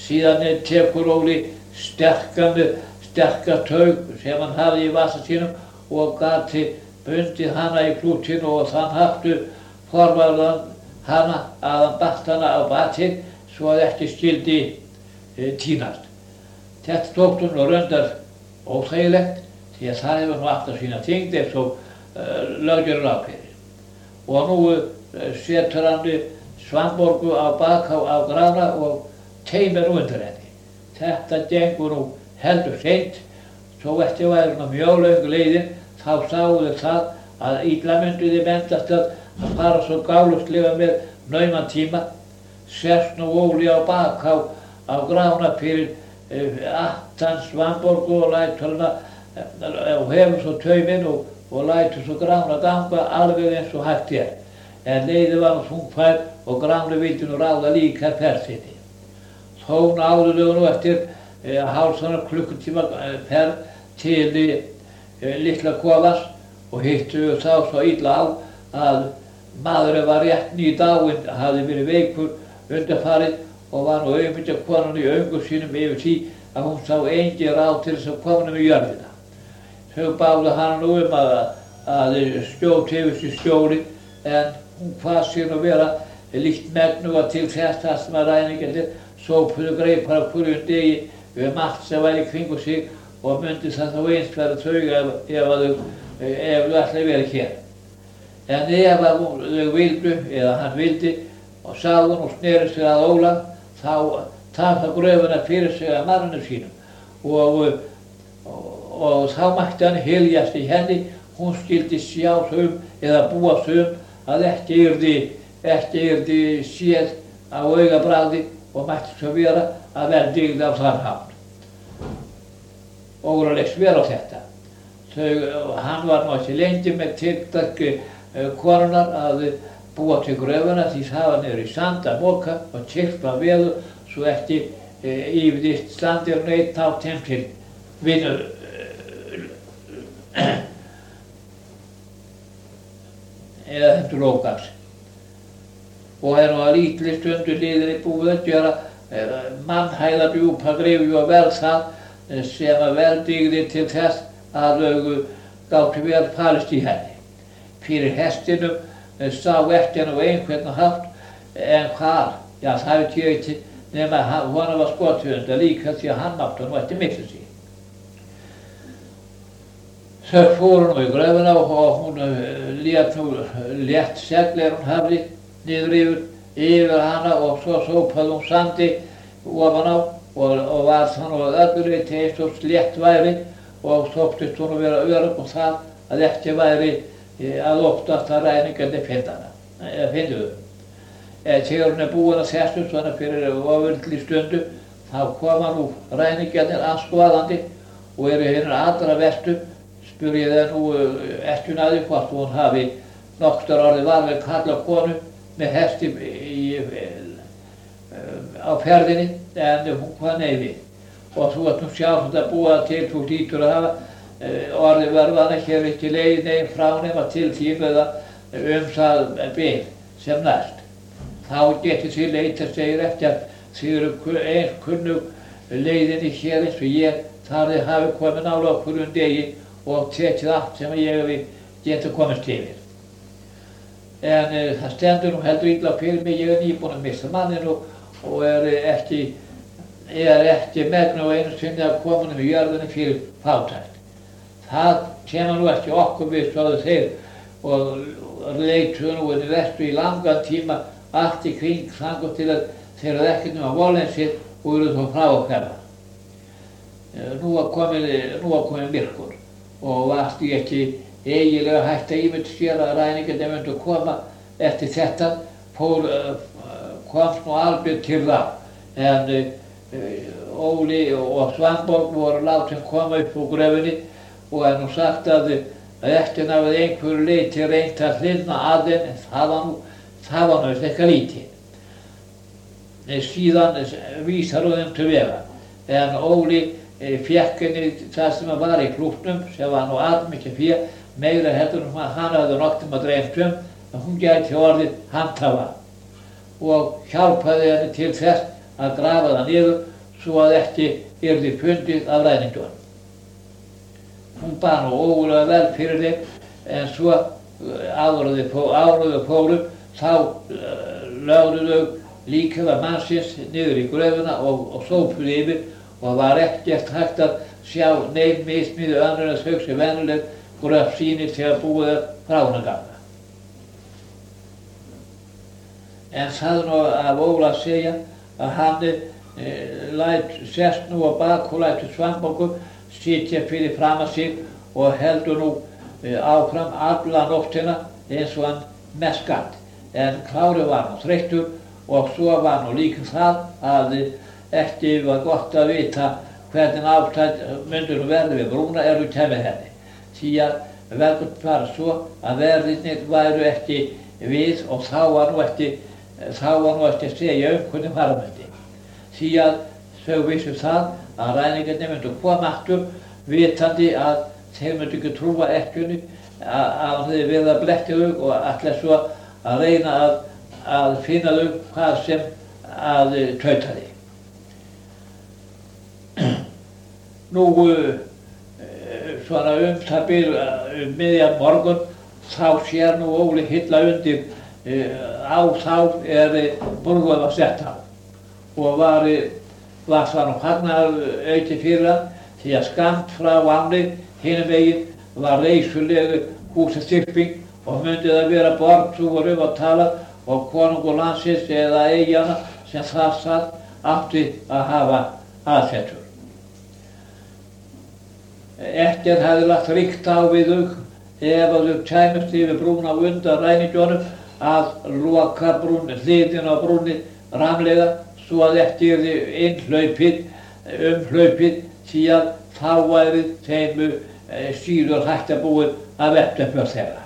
Síðan tekur Óli sterka taug sem hann hafði í vasa sínum og gati bundið hana í klútinu og þann haftu forvarðan hana að hann batt hana á batið svo að ekki skyldi tínast. Þetta þótti nú reyndar óþægilegt því að það hefur nú alltaf sína þyngd eins og löggjörður ákveðir. Og nú setur hann Svanborgu á bak á Grana og teymir undir henni. Þetta gengur nú heldur seint, svo ekki væri nú mjög löng leiðin, þá sáu þeir það að illa myndu þeir bendast að fara svo gálauslega með nauman tíma, sest nú Óli á bak á Grana fyrir aftan Svanborgu og lætur hana og hefur svo tauminn og lætur svo Grana ganga alveg eins og hægt En leiðin var nú þungfær og Grani vildi nú ráða líka ferð sinni. Þó náðu þau nú eftir hálfsana klukkutíma ferð til litla kofans og hittu þá svo illa á að maðurinn var rétt nýdáinn, hafði verið veikur undanfarið og var nú auðmyndja konan í öngum sínum yfir því að hún sá engin ráð til þess að koma með jörðina. Þau báðu hana nú að skjóta yfir sig skjóli en hún kvað sér nú vera líkt megnuga til þess að sem að ræningjarnir sópuðu greipar af hverjum degi allt sem væri í kringu sig og myndi það þá eins vera þau ef þau ætlaði verið hér. En ef þau vildu, eða hann vildi, og sá hún og sneri sér að Óla, þá tók það gröfuna fyrir sig að mannum sínum og þá mætti hann hyljast í henni, hún skyldi sjá eða búa að ekki yrði séð á augabragði og mætti svo vera að vera dyggð af þann hátt. Óla leist vel á þetta. Hann var nú ekki lengi með tiltak konunar að búa til gröfuna því það var niður í sand að moka og kyrpa veður svo ekki yfirðist standir neitt á þeim til vinnur eða þeim til ógans. Og nú að lítli stundu liðinni búið að gera mannhæðardjúpa grifju og vel það sem að vel dygði til þess að þau gátu vel falist í henni. Fyrir hestinum sá ekki hann á einhvern hátt en hvar, já það veit ég ekki nema honum var skotið líka því að hann mátti nú ekki miklu sig. Þau fóru nú í gröfuna og hún lét nú létt seglir hún hafði niður yfir hana og svo sópaði hún sandi ofan á og var þannig að öllu leyti eins og slétt væri og þóttist hún að vera örugg og það að ekki væri að óttast að ræningjarnir findu þau. Þegar hún búin að þessu svona fyrir ofurlítilli stundu þá koma nú ræningjarnir aðskoðandi og eru hinar allra verstu spurði það nú ekkjunæði hvort hún hafi nokkur orðið varlega kalla konu með hesti á ferðinni en hún hvað nei við. Og þú ert nú sjálf að búa til, þú hlýtur að hafa orðið verðan hér ekki leið neginn frá nema til þín eða það bil sem næst. Þá getið þið leitast segir eftir að þið eru eins kunnug leiðinni hér eins og ég þar þið hafi komið nála á hverjum degi og tekið allt sem ég geta komist yfir. En það stendur nú heldur illa fyrir mig, ég nýbúinn að missa manninn og ekki megnuð einu sinni að koma í jörðinni fyrir fátækt. Það kemur nú ekki okkur við svoðu þeir og leituðu nú inn í vestu í langan tíma allt í kring þangað til að þeir eru ekkert nema volensir og eru þá frá að hverfa. Nú var komið myrkur og varst ég ekki eiginlega hægt að ímynda sér að ræningjarnir myndu koma eftir þetta komst nú alveg til þá en Óli og Svanborg voru látin koma upp úr gröfinni og nú sagt að ekki náði einhverju leyti reynt að hlynna að þeim en það var nú eitthvað lítið. Síðan vísar þeim til vega en Óli fékk henni það sem var í klútnum sem var nú allmikið fé meira heldur hann hafði nokkuð dreymt að hún gæti orðið handhafa og hjálpaði henni til þess að grafa það niður svo að ekki yrði fundið af ræningjunum. Hún bar nú ógurlega vel fyrir þeim, en svo áður fóru þá lögðu þau líkama mannsins niður í gröfina og sópuðu yfir og var ekkert hægt að sjá nein mismíðu önnur en þau sem venjuleg gröf sýnir þegar búið frá hana ganga. En það nú af Óla að segja að hann sest nú á bak og lætur Svanborgu sitja fyrir fram að sig og heldur nú áfram alla nóttina eins og hann mest gat. En Kári var nú þreyttur og svo var nú líka það að ekki var gott að vita hvernig ástæð myndur verði við brúna þau kæmi henni. Því að verður bara svo að verðirnir væru ekki við og þá var nú ekki að segja hvernig fara myndi. Því að þau vissu það að ræningarnir myndu koma aftur vitandi að þeir myndu ekki trúa ekkjunni að þeir verið að blekkja þau og ætla svo að reyna að finna þau hvað sem að tautaði. Nú svona það bil miðjan morgun þá sér nú Óli Hilla undir á þá burguð var sett á og var það nú fagnaðarauki fyrir hann því að skammt frá ánni hinum megin var reisulegu húsastyrping og myndi það vera borg svo voru að tala og konungur landsins eða eyjana sem það satt átti að hafa aðsetur. Ekkert hafði lagt ríkt á við þau ef að þau kæmust yfir brúna á undan ræningjunum að loka hliðin á brúnni ramlega svo að ekki yrði hlaupið því að þá væri þeim síður hægt að búið að velta upp þeirra.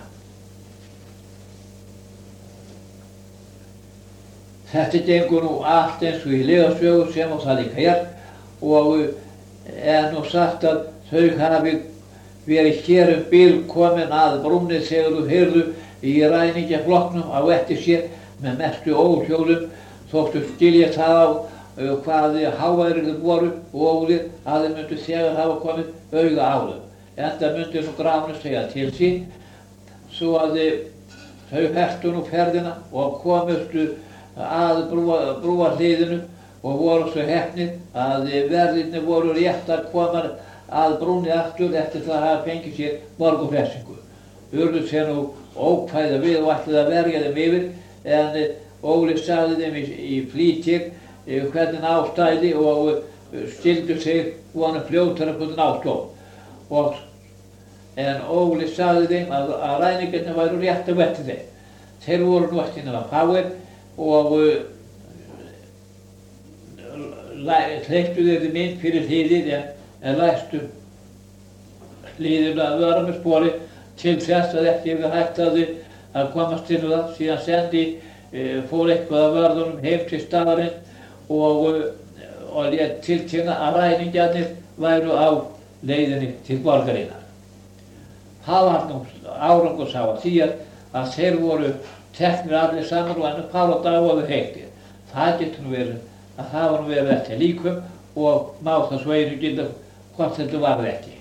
Þetta gengur nú allt eins og í lygasögu sem og það líka og nú sagt að þau hafi verið hér bil komin að brúnni þegar þau heyrðu í ræningjaflokknum á eftir sér með mestu óhljóðum þóttu skilja það á hvað háværir voru og ólir að þeir myndu þegar hafa komið auga á þau. Enda myndu nú grafinu segja til sín svo að þau hertu nú ferðina og komustu að brúarhliðinu og voru svo heppnir að verðirnir voru rétt að koma að brúnni aftur eftir það að hafa fengið sér morgunhressingu. Urðu sér nú ókvæða við og ætlaði að verja þeim yfir en Óli sagði þeim í flýtir hvernig ástæði og skildu sig vonu fljótar að hvernig ástóð. En Óli sagði þeim að ræningarnir væru rétt að vetti þeim. Þeir voru nú ekki nema fáir og hleyptu þeir þeim inn fyrir hliðið en læstu hliðina að vera með spori til þess að ekki yfir hægt að komast inn það. Síðan fór eitthvað af vörðunum heim til staðarins og lét tilkynna að ræningjarnir væru á leiðinni til borgarinnar. Það var nú árangursaga því að þeir voru teknir allir saman og ennum pála dag og þau heiktir. Það getur nú verið að það var nú verið eftir líkum og má það svo einu gilda hvort þetta varð ekki.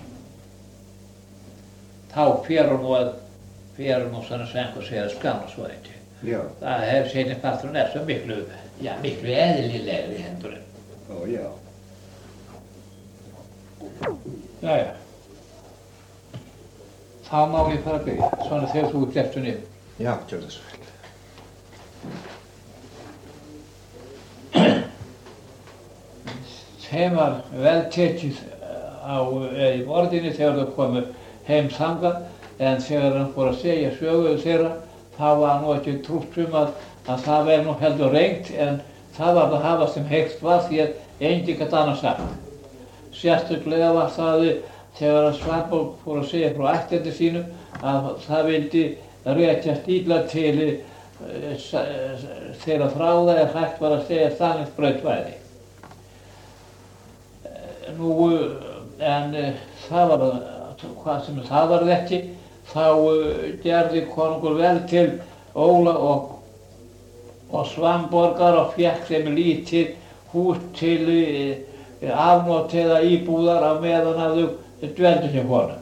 Þá fer nú svona sem einhver segir að skamma svo eitthvað. Það hefur seinni parturinn svo miklu eðlilegri hendur. Já. Jæja. Þá má ég fara að byrja, svona þegar þú glettu niður. Já, gjör það svo vel. Þeim var vel tekið í borðinni þegar þau komu heim þangað en þegar hann fór að segja sögu þeirra þá var nú ekki trútt að það verði nú heldur reynt en það var að hafa sem heikst var því að enginn gat annað sagt. Sérstaklega var það þegar að Svanborg fór að segja frá ættjarni sínum að það vildi rekjast illa til þeirra þráða hægt var að segja Stalínsbraut væri. En það var hvað sem það varð ekki, þá gerði konungur vel til Óla og Svanborgar og fékk þeim lítið hús til afnot eða íbúðar á meðan að þau dveldu hjá honum.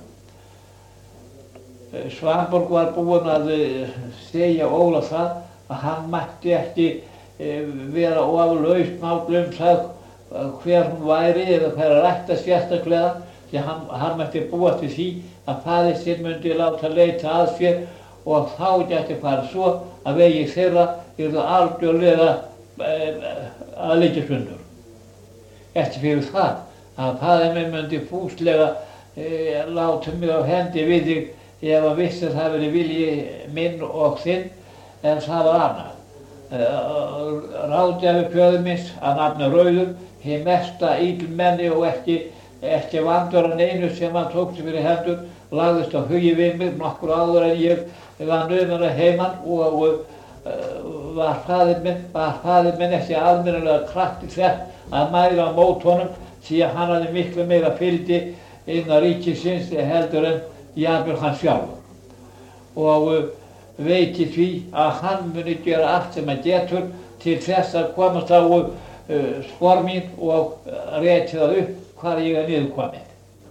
Svanborg var búinn að segja Óla það að hann mætti ekki vera ofurlausmáll það hver hún væri eða hver að rækta sérstaklega, því hann mætti búast við því að faðir sinn myndi láta leita að sér og þá gæti fara svo að vegir þeirra yrðu algjörlega að liggja sundur. Eftir fyrir það að faðir minn myndi fúslega láta mig á hendi við þig ef hann vissi að það verið vilji minn og þinn, en það var annað. Ráðgjafi föður míns að nafni Rauður, hið mesta illmenni og ekki vandur en einu sem hann tók sig fyrir hendur, lagðist á hugi við mig nokkur áður en ég var numinn að heiman og var faðir minn ekki almennilega krafti þess að mæla á mót honum, því að hann hafði miklu meira fylgdi innan ríkisins heldur en jafnvel hann sjálfur og veiti því að hann muni gera allt sem hann getur til þess að komast á spor mín og reki það upp hvar ég niðurkominn.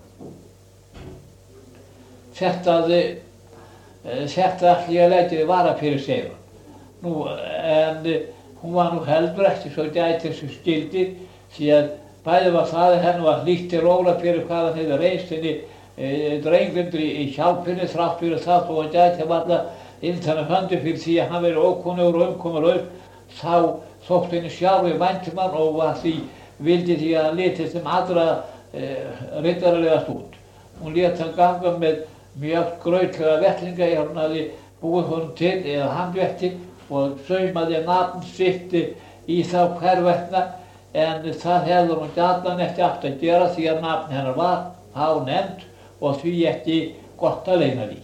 Þetta allt ég læti vara fyrir Seifur. En hún var heldur ekki svo gæti þessu skildi, því að bæði var það að henni var hlýtt til Óla fyrir hvað hann hefði reynst henni drenglundur í hjálpinni þrátt fyrir það þó hann gæti varla inntanna höndi fyrir því að hann verið ókunnugur og umkomulaus, þá þótt henni sjálf væntum hann og var því vildi því að hann litist allra riddaralegast út. Hún lét hann ganga með mjög grautlega vettlinga ef hann hafði búið honum til eða handvetti og saumaði nafn sitt í þá hvervetna, en það hefði hún gjarnan ekki átt að gera því að nafn hennar var nefnt og því ekki gott að leyna því.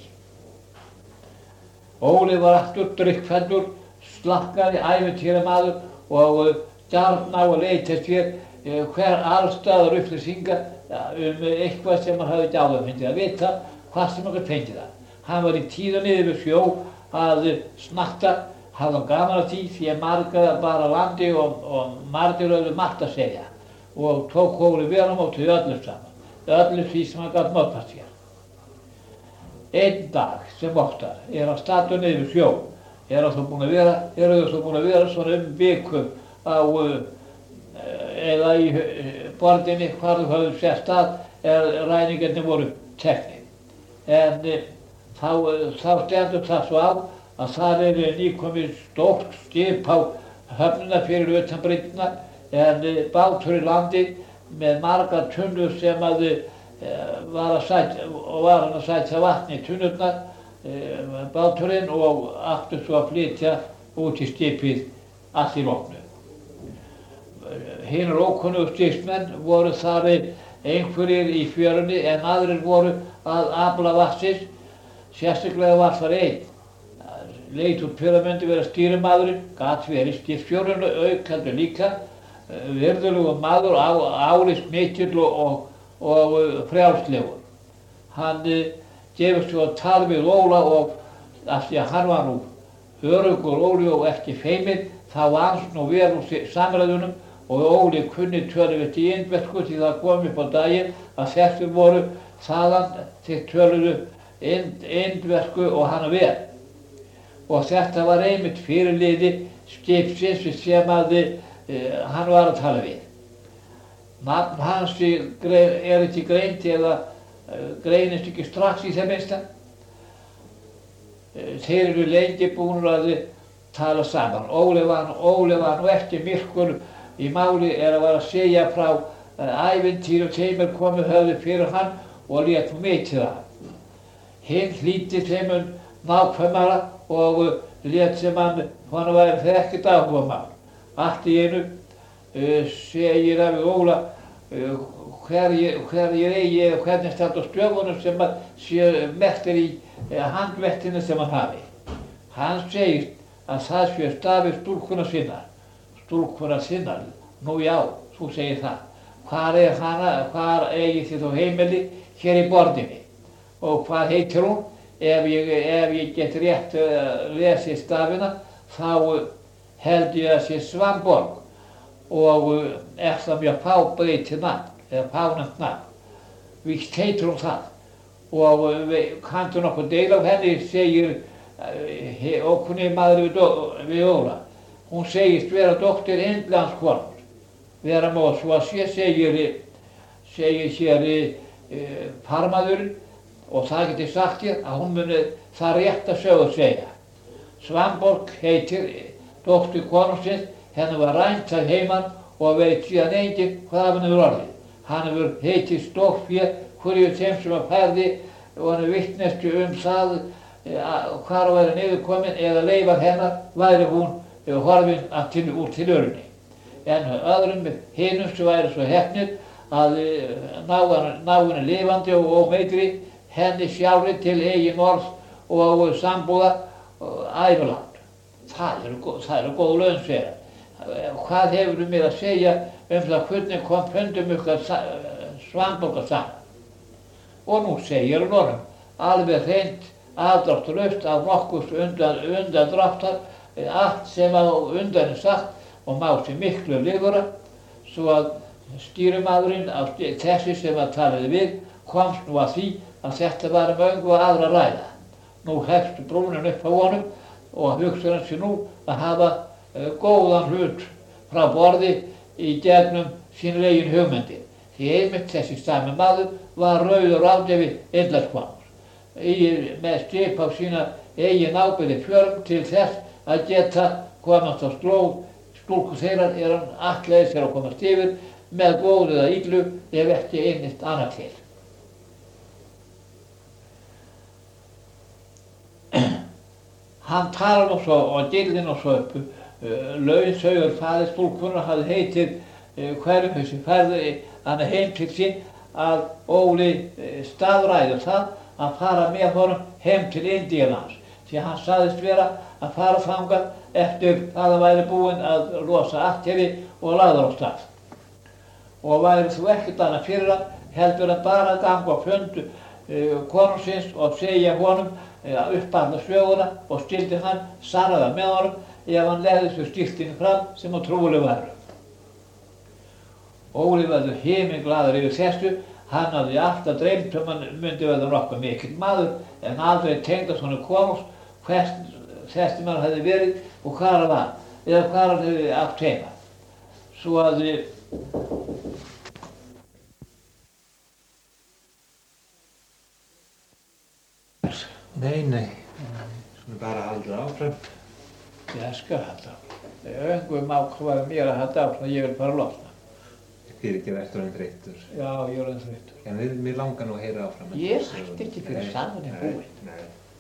Óli var aftur drykkfelldur, slakkari, ævintýramaður og gjarn á að leita sér hver allstaðar upplýsingar eitthvað sem hann hafði ekki áður fengið að vita, hvað sem hann fengið það. Hann var í tíða niður við sjó að snatta, hafði hann gaman af því að marga bara landi og margir höfðu margt að segja og tók Óli vel á móti öllu saman, öllu því sem hann gat mótmælt sér. Einn dag sem oftar hann stattur niður við sjó, eru þau búin að vera svona viku á eða í borginni hvar þau höfðu sett að ræningarnir voru teknir. En þá stendur það svo á að þar nýkomið stórt skip á höfnina fyrir utan bryggjuna, en bátur í landi með margar tunnur sem var hann að sæta vatni í tunnurnar, báturinn, og áttu svo að flytja út í skipið að því loknu. Hinir ókunnugu skipsmenn voru þar einhverjir í fjörunni en aðrir voru að afla vatnsins. Sérstaklega var þar einn. Leit út fyrir að myndi vera stýrimaðurinn, gat verið skipstjórinn auk heldur líka, virðulegur maður, álits mikill og frjálslegur. Hann gefur svo að tala við Óla og af því að hann var öruggur Óli og ekki feiminn, þá vannst vel úr samræðunum og Óli kunni töluvert í indversku því það kom upp á daginn að þessir voru þaðan þeir töluðu indversku og hann vel. Og þetta var einmitt fyrirliði skipsins sem hann var að tala við. Nafn hans ekki greint eða greinist ekki strax í þeim minnsta. Þeir eru lengi búnir að tala saman. Óli var ekki myrkur í máli að vera að segja frá ævintýrum þeim komið höfðu fyrir hann og lét mikið það. Hinn hlýddi þeim nákvæmara og lét sem hann væri það ekkert áhuga maður. Allt í einu segir hann við Óla hverjir eigi eða hvernig standa á stöfunum sem séu merktir í handvettinu sem hann hafi. Hann segir að það séu stafir stúlkuna sinnar. Nú já, þú segir það. Hvar eigi þið þó heimili? Hér í borginni. Og hvað heitir hún? Ef ég get rétt lesið stafina, þá held ég að sé Svanborg. og er það mjög fábreytið nafn, eða fánæmt nafn. Víst heitir hún það. Og kanntu nokkuð deila af henni, segir ókunni maður við Óla. Hún segist vera dóttir Indlandskonungs, vera móð, svo að segir hér farmaðurinn, og það geti sagt þér að hún muni það rétt að sögu segja. Svanborg heitir dóttir konungsins, henni var rænt að heiman og veit síðan enginn hvað hann hefur orðið. Hann hefur heitið stórfé hverju þeim sem að færði og hann er vitneski það hvar væri niðurkomin eða leifar hennar væri hún horfin úr tilverunni. En öðrum hinum sem væri svo heppnir að ná henni lifandi og ómeidri henni sjálfri til eigin orðs og sambúðar ævilangt. Það eru góð laun, segja. Hvað hefur mér að segja það hvernig kom fundum ykkar Svanborgar saman? Og nú segir hún honum, alveg hreint aðdráttalaust af nokkurs undandráttar, allt sem á undan er sagt og má sér miklu lifura, svo að stýrimaðurinn af þessi sem að talaði við komst nú að því að þetta var engu aðra ræða. Nú hefst brúnin upp á honum og hugsar hann sér nú að hafa góðan hlut frá borði í gegnum sín eigin hugmyndir. Því einmitt þessi sami maður var rauður ráðgjafi Indlandskonungs, með skip á sína eigin ábyrgði fjörm til þess að geta komast á slóð stúlku þeirra hann ætlaði sér að komast yfir með góðu eða illu ef ekki einmitt annað til. Hann talar nú svo og gildi nú svo upp launsaugur faðir stúlkunnar hafði heitir hverjum þessi færði hann heim til sín að Óli staðræði það að fara með honum heim til Indíalands, því hann sagðist vera að fara þangað eftir að hann væri búinn að losa akkeri og lagður á stað. Og væri þú ekkert annað fyrir hann, heldur hann bara að ganga á fund konungsins og segja honum upp alla söguna og skildi hann sannað með honum ef hann legði svo skýrtinni fram sem hann trúlega var. Óli verður himinglaður yfir þessu, hann hafði alltaf dreymt hann myndi verða nokkuð mikill maður en aldrei tengdast honum konungs þessi maður hefði verið og hvar hann var, eða hvar hann hefði átt heima. Svo að Nei, svona bara halda áfram. Ég skal halda áfram. Öngum ákvaði mér að halda áfram, ég vil bara losna. Fyrirgefðu eftir orðinn þreyttur. Já, ég er orðinn þreyttur. En mér langar nú að heyra áfram. Ég hætti ekki fyrir saman en búinn. Nei.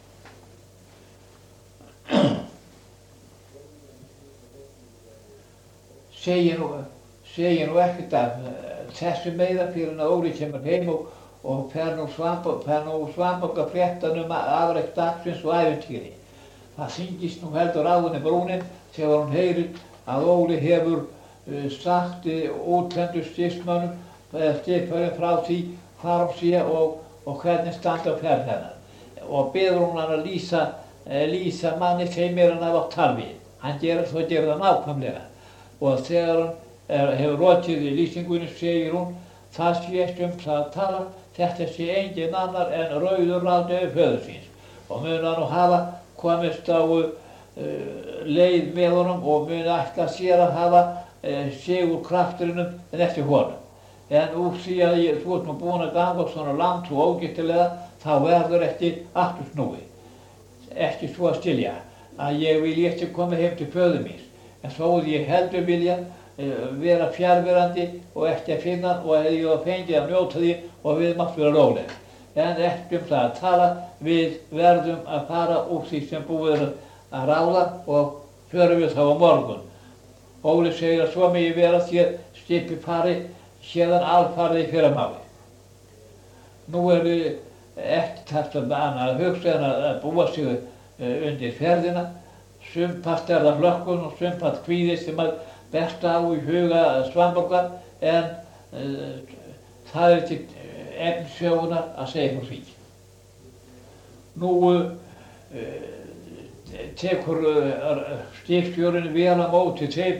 Segi nú ekkert af þessu meira fyrir hann að Óli kemur heim og fer nú Svanborgar fréttan afrek dagsins og ævintýri. Það þyngist nú heldur á henni brúnin þegar hún heyrir að Óli hefur sagt útlendu stýrsmönnum eða skipherrum frá því hvar hún sé og hvernig standa á ferð hennar. Og biður hún hann að lýsa manni þeim hann hafa átt tal við. Hann gerir það nákvæmlega. Og þegar hann hefur lokið í lýsingunni segir hún, það sést það að tala, þetta sé engin annar en rauður ráðgjafi föður síns. Og mun hann nú hafa komist á leið með honum og mun ætla sér að hafa sigur krafturinnum en eftir honum. En úr því að þú ert nú búinn að ganga svona langt og ógætilega, þá verður ekki aftur snúið. Ekki svo að skilja að ég vil ekki koma heim til föður míns, en þó ég heldur vilja vera fjarverandi og ekki að finna hann og hefði ég fengið að njóta því og við máttum vera róleg. En ekki það að tala, við verðum að fara úr því sem búið að ráða og förum við þá á morgun. Óli segir að svo megi vera þér skipið fari séðan alfarið í fyrramáli. Nú ekki þetta annað að hugsa en að búa sig undir ferðina. Sumpart það hlökkun og sumpart kvíði sem að berst á í huga Svanborgar en það ekki efni sögunar að segja frá því. Nú tekur skipstjórinn vel á móti þeim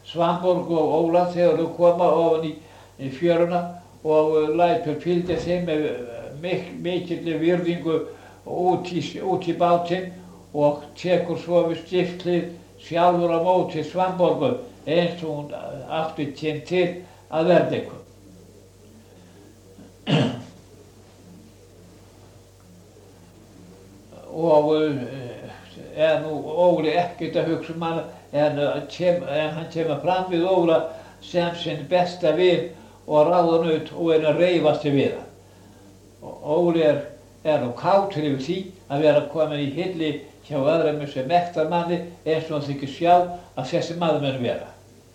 Svanborg og Óla þegar þau koma ofan í fjöruna og lætur fylgja þeim með mikilli virðingu út í bátinn og tekur svo við stiftlið sjálfur á móti Svanborgu eins og hún átti til að verða eitthvað. Og nú Óli ekkert að hugsa hana en hann kemur fram við Óla sem sinn besta vin og ráðanaut og að reifast við hann. Óli nú kátur yfir því að vera komin í hilli hjá öðrum sem mektarmanni eins og hann þykir sjá að þessi maður mun vera.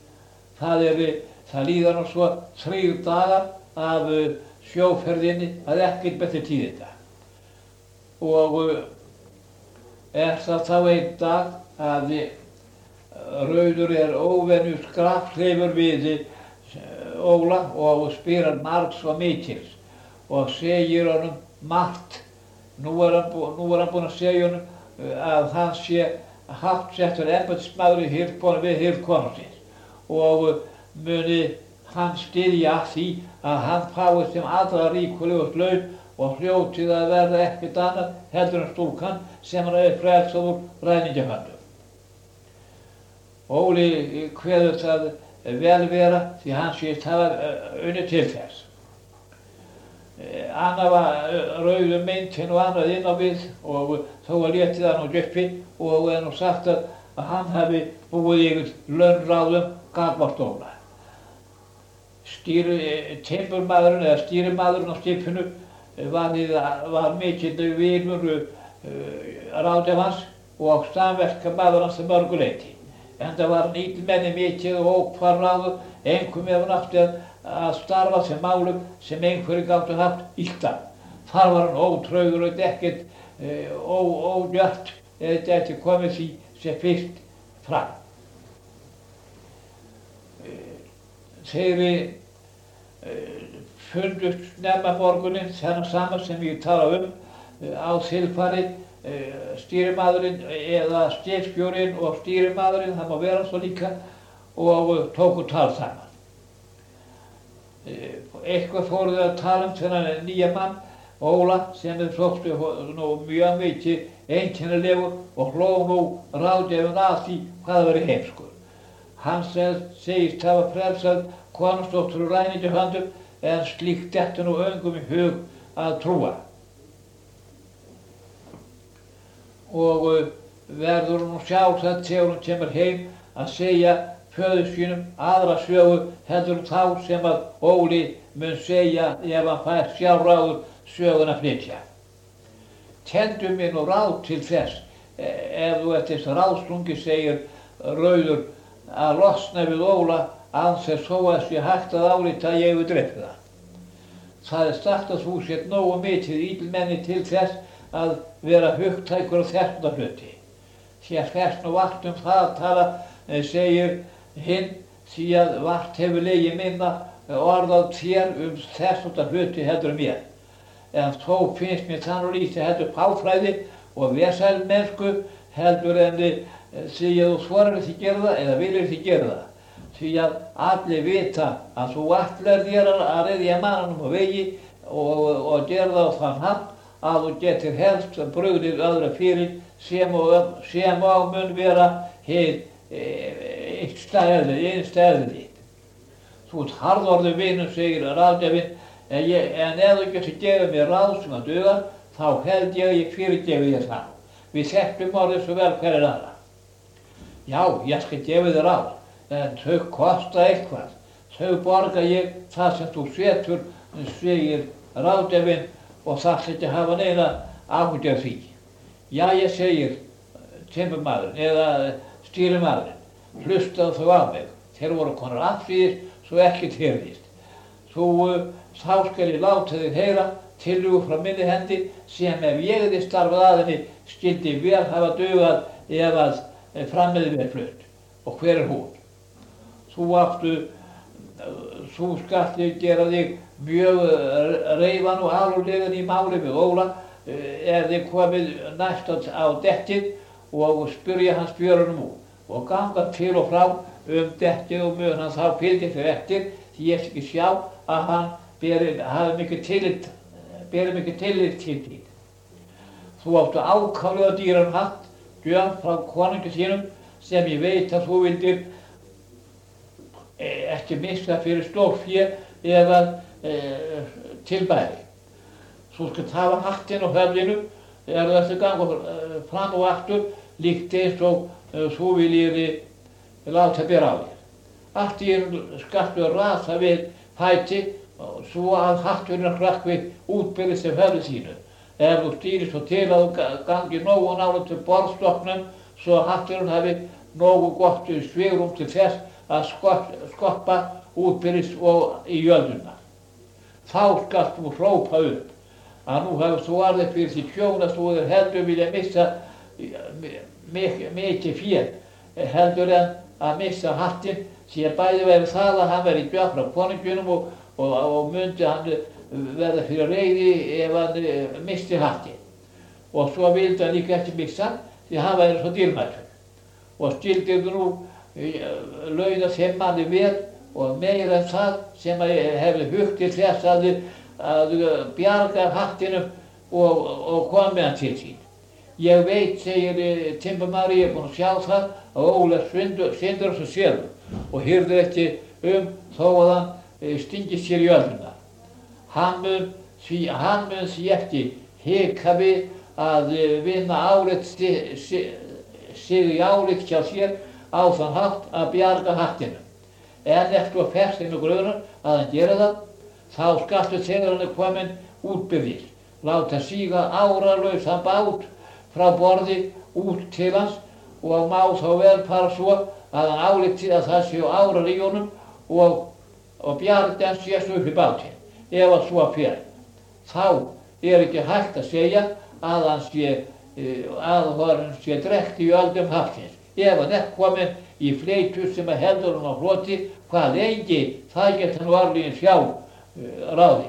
Það líða nú svo 3 dagar af sjóferðinni að ekkert betri tíðinda. Og það þá einn dag að Rauður óvenju skrafhreifur við Óla og spyr hann margs og mikils og segir honum margt. Nú hann búinn að segja honum að hann sé háttsettur embættismaður við hirð konungsins og muni hann styðja að því að hann fái sem allra ríkulegust laun og hljótið að verða ekkert annað heldur en stúlkan sem hann hefði frelsað úr ræningjahöndum. Óli kveður það vel vera því hann segist hafa unnið til þess. Annað var Rauður meinti nú annað inn á við og þó að létið hann út uppi og nú sagt að hann hafi búið yfir launráðum gagnvart Óla. Timburmaðurinn eða stýrimaðurinn á skipinu var mikill vinur ráðgjafans og samverkamaður hans að mörgu leyti. Enda var hann illmenni mikið og ókvarráður, einkum ef hann átti að starfa þeim málum sem einhverjir gátu haft illt af. Þar var hann ótrauður og ekkert ónjört eða gæti komið því sem fyrst fram. Þeir fundust snemma morguninn, þennan sama sem ég tala á þilfari, stýrimaðurinn eða skipstjórinn og stýrimaðurinn, það má vera svo líka, og tóku tal saman. Eitthvað fóru þau að tala þennan nýja mann, Óla, sem þeir þóttu nú mjög mikið einkennilegur og hló nú ráðgjafinn að því hvað væri heimskur. Hann segist hafa frelsað konungsdóttur úr ræningjahöndum en slíkt dettur nú öngum í hug að trúa. Og verður nú sjálfsagt þegar hún kemur heim að segja föður sínum aðra sögu heldur þá sem að Óli mun segja ef hann fær sjálfráður söguna flytja. Tendu mér nú ráð til þess, ef þú ert þess ráðslungi, segir Rauður, að losna við Óla ans þess þó að sé hægt að álíta að ég hefur drepið það. Það sagt að þú sért nógu mikið illmenni til þess að vera hugtækur á þessum hluti. Því að þess nú vart það að tala, segir hinn, því að vart hefur legið minna orðað þér þessum hluti heldur mér. En þó finnst mér það nú lítið heldur páfræði og vesælmennsku heldur en því að þú svorar því gera það eða viljir því gera það. Því að allir vita að þú ætlar þér að reiðja mannanum á vegi og gera það á þann hátt að þú getur helst brugðið öðra fyrir sem á mun vera einn stæðið þitt. Þú ert harðorður vinur, segir ráðgjafinn, en ef þú getur gefið mér ráð sem að duga, þá held ég fyrirgefi þér það. Við þekktum orðið svo vel hverjir aðra. Já, ég skal gefa þér ráð, en þau kosta eitthvað. Þau borga ég það sem þú setur, segir ráðgjafinn, og það ekki hafa neina áhyggjur af því. Já, ég segir timburmaðurinn eða stýrimaðurinn, hlustaðu þau á mig. Þeir voru konar afsíðis svo ekkert heyrðist. Þá skal ég láta þig heyra tillögu frá minni hendi sem ef ég hefði starfað að henni skyldi vel hafa dugað ef að frammiði verið flutt. Og hver hún? Þú skalt gera þig mjög reifan og alúrlegan í máli við Óla ef þið komið næst á dekkið og spyrja hans spjörunum úr og ganga til og frá dettið og mun hann þá fylgdi þau eftir því ég ekki sjá að hann hafi mikið tillit til þín. Þú áttu ákaflega dýran hatt, gjöf frá konungi þínum sem ég veit að þú vildir ekki missa fyrir stórfé eða tilbæri. Þú skalt hafa hattinn á höfðinu þessi gangur fram og aftur líkt eins og þú viljir láta bera á þér. Allt í einu skaltu rasa við fæti svo að hatturinn hrakk við útbyrðis sem höfði sínu. Ef þú stýrir svo til að þú gangi nógu nálægt til borðstokknum svo að hatturinn hafi nógu gott svigrúm til þess að skoppa útbyrðis og í jörðuna. Þá skalt þú hrópa upp að nú hefur þú orðið fyrir því tjón að þú heldur vilja missa mikið fé heldur en að missa hattinn því að bæði verið það að hann verið gjöf frá konunginum og myndi hann verða fyrir reiði ef hann misti hattinn. Og svo vildi hann líka ekki missa því hann verið svo dýrmætur. Og skildir nú launa þeim manni vel og meira en það sem hefði hugt til þess að bjarga hattinum og kom með hann til sín. Ég veit, segir Timbamari, ég búinn að sjá það að Ólaf syndur þessu sjálfur og hyrðir ekki þó að hann stingi sér í jörðina. Hann mun því ekki hika við að vinna sig í álit hjá sér á þann hátt að bjarga hattinu. En eftir að festinu grunur að hann gera það, þá skaltu þegar hann kominn útbyrðis, láta síga áralausan bát frá borði út til hans og má þá vel fara svo að hann álíti að það séu árar í honum og bjargi hann sér upp í bátinn. Ef að svo fer, þá ekki hægt að segja að hann sé drekkt í öldum hafsins. Ef hann kominn í fleytu sem heldur hann á floti, hvað lengi, það geta hann varlegin sjálf ráðið.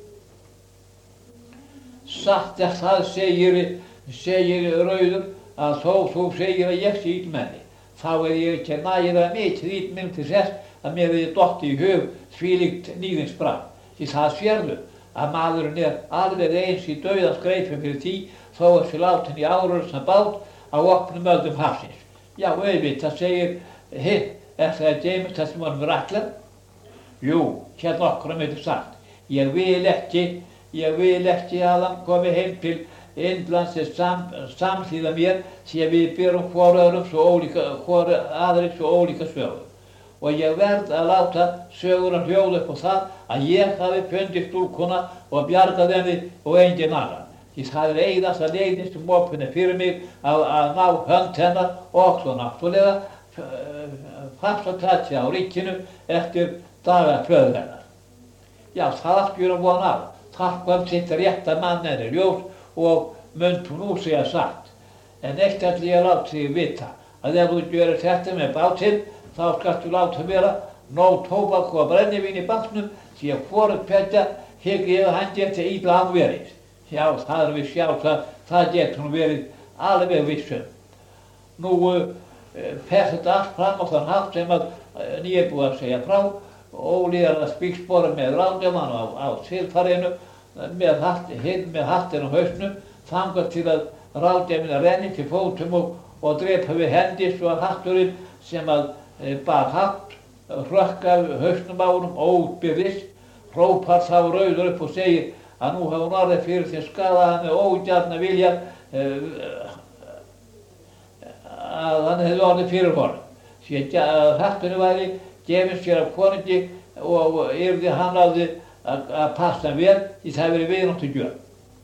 Satt er það segir Rauður að þó þú segir að ég sé illmenni, þá ég ekki nægilega mikið illmenni til þess að mér hefði dottið í hug þvílíkt níðingsbragð. Því það sérðu að maðurinn alveg eins í dauðans greipum fyrir því þó að sé látin í árausan bát á opnum öldum hafsins. Já, auðvitað segir hinn, það James það sem hann rætlar. Jú, hérna okkur hann sagt, ég vil ekki að hann komi heim til Indlands samhliða mér því að við berum hvor aðrir svo ólíka sögur. Og ég verð að láta sögurinn hljóða upp á það að ég hafi fundið stúlkuna og bjargað henni og enginn annan. Því það einasta leiðin sem opin fyrir mig að ná hönd hennar og svo náttúrulega fastatatsi á ríkinu eftir daga föður hennar. Já, það allt gjör að vona á. Takk um sitt rétta mann ljós og munt hún nú segja satt. En eitt ætla ég að láta þig vita að ef þú gerir þetta með bátinn þá skaltu láta vera nóg tóbak og brennivín í bátnum því að hvorugt tveggja hygg ég að hann geti illa verið. Já, það við sjálf það getur hún verið alveg vissum. Nú fer þetta allt fram á þann hátt sem að ég búið að segja frá. Óli að spíkspora með ráðgjafann á silfarinu með hattinn á hausnum þangað til að ráðgjafinn renni til fótum og drepa við hendi svo að hatturinn sem að bar hatt hrökk af hausnum á honum óútbyrðis, hrópar þá Rauður upp og segir að nú hefur hún orðið fyrir því að skaða hann með ógjarna vilja að hann hefði orðið fyrir honum. Því að hatturinn væri gefinn sér af konungi og yrði hann að passa hann vel því það verið viðnáttu gjöf.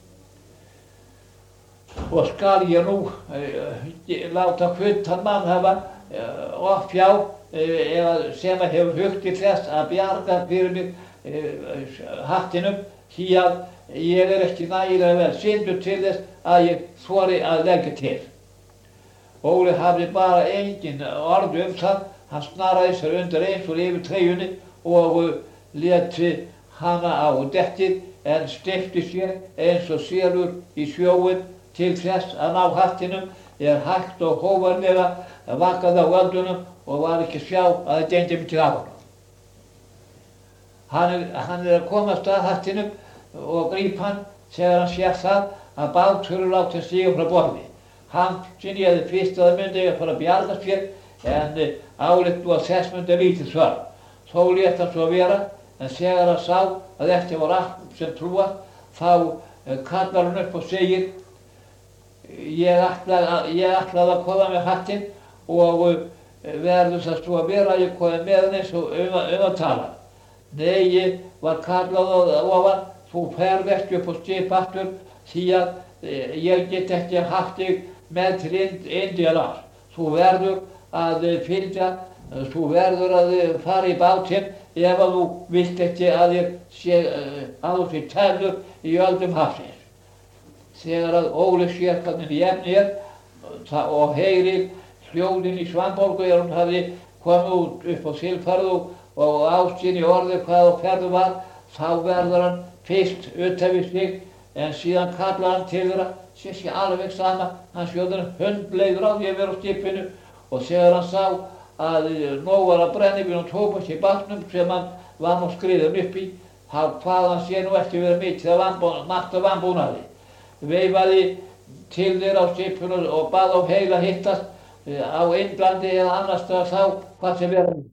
Og skal ég nú láta hvuntan mann hafa offjá sem hefur hugt til þess að bjarga fyrir mig hattinum því að ég ekki nægilega vel syndur til þess að ég þori að leggja til. Óli hafði bara engin orð það, hann snaraði sér undir eins og yfir treyjunni og léti hana á dekkið en steypti sér eins og selur í sjóinn til þess að ná hattinum hægt og hóvarlega vakaði á öldunum og var ekki að sjá að það gengdi mikið af honum. Hann að komast að hattinum og grípa hann þegar hann sér það að báturinn láti stíga frá borði. Hann synjaði fyrst að það myndi fara að bjarga sér en ályktu að þess myndi lítið svar. Þó lét hann svo vera en þegar hann sá að ekki var allt sem trúað þá kallar hann upp og segir: ég ætlaði að koma með hattinn og verður það svo að vera að ég komi með hann eins og að tala. Nei, ég var kallað ofan, þú ferð ekki upp á skip aftur því að ég get ekki haft þig með til Indíalands. Þú verður að fylgja, þú verður að fara í bátinn ef að þú vilt ekki að þú sé tefnur í öldum hafsins. Þegar að Óli sér hvernig jefn og heyrir hljóðin í Svanborgu hún hafði komið út upp á Silfærð og ástinn í orði hvað á ferðu var, þá verður hann fyrst utan við sig en síðan kallar hann til þeirra, sé alveg sama, hann sjóður hundleiður á því að vera á skipinu og þegar hann sá að nóg var að brennivín og tóbak í bátnum sem hann var nú skriðinn upp í, þá hvað hann sé nú ekki verið mikið að vanbúnaði. Veifaði til þeirra á skipinu og bað heila hittast á Indlandi eða annars staðar þá hvað sem verður.